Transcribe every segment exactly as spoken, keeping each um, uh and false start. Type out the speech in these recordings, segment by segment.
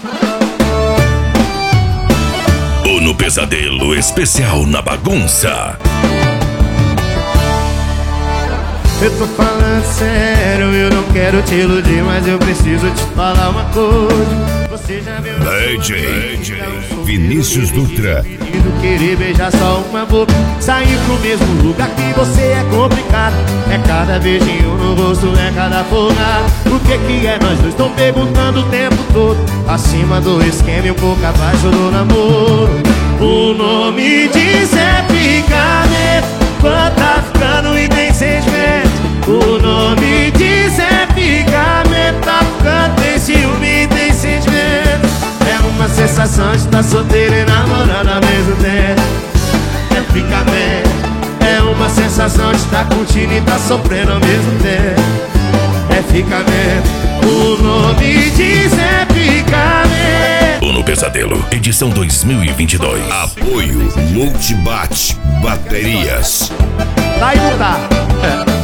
O No Pesadelo especial na bagunça. Eu tô falando sério, eu não quero te iludir, mas eu preciso te falar uma coisa. Você já viu D J Vinícius Dutra. Querido, querer beijar só uma boca, sair pro mesmo lugar que você é complicado. É cada beijinho no rosto, é cada folgado. O que que é nós dois? Estão perguntando o tempo todo. Acima do esquema e um pouco abaixo do namoro. O nome disso é ficar-me, quando tá ficando e tem sentimento. O nome disso é ficar-me, tá ficando, tem ciúme e tem sentimento. É uma sensação de estar solteiro e namorando ao mesmo tempo. É ficar-me, é uma sensação de estar curtindo e estar sofrendo ao mesmo tempo. É ficar-me, o nome disso é ficar-me. O No Pesadelo, edição dois mil e vinte e dois. Apoio Multibat Baterias. Tá e não tá. É.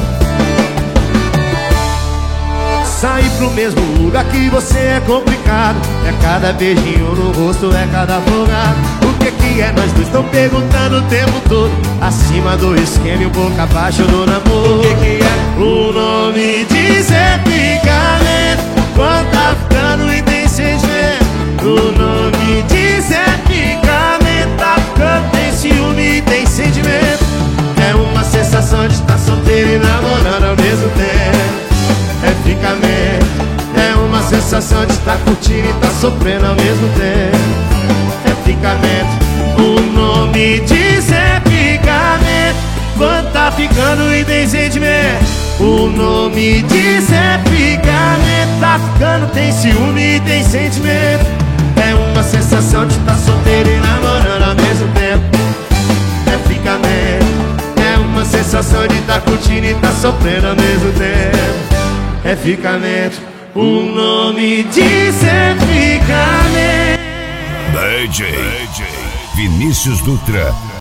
Sair pro mesmo lugar que você é complicado. É cada beijinho no rosto, é cada folgado. O que que é nós dois? Estão perguntando o tempo todo. Acima do esquema e um pouco abaixo do namoro. O que que é? O nome disso é ficar-me, quando tá ficando e tem sentimento. O nome disso é ficar-me, tá ficando, tem ciúme e tem sentimento. É uma sensação de estar solteiro e namorando ao mesmo tempo. É ficar-me, é uma sensação de estar curtindo e estar sofrendo ao mesmo tempo. É ficar-me, o nome disso é ficar-me, quando tá ficando e tem sentimento. O nome disso é ficar-me, tá ficando, tem ciúme e tem sentimento. É uma sensação de estar solteiro e namorando ao mesmo tempo. É ficar-me, é uma sensação de estar curtindo e estar sofrendo ao mesmo tempo. É ficar-me, o nome disso é ficar-me. D J Vinícius Dutra.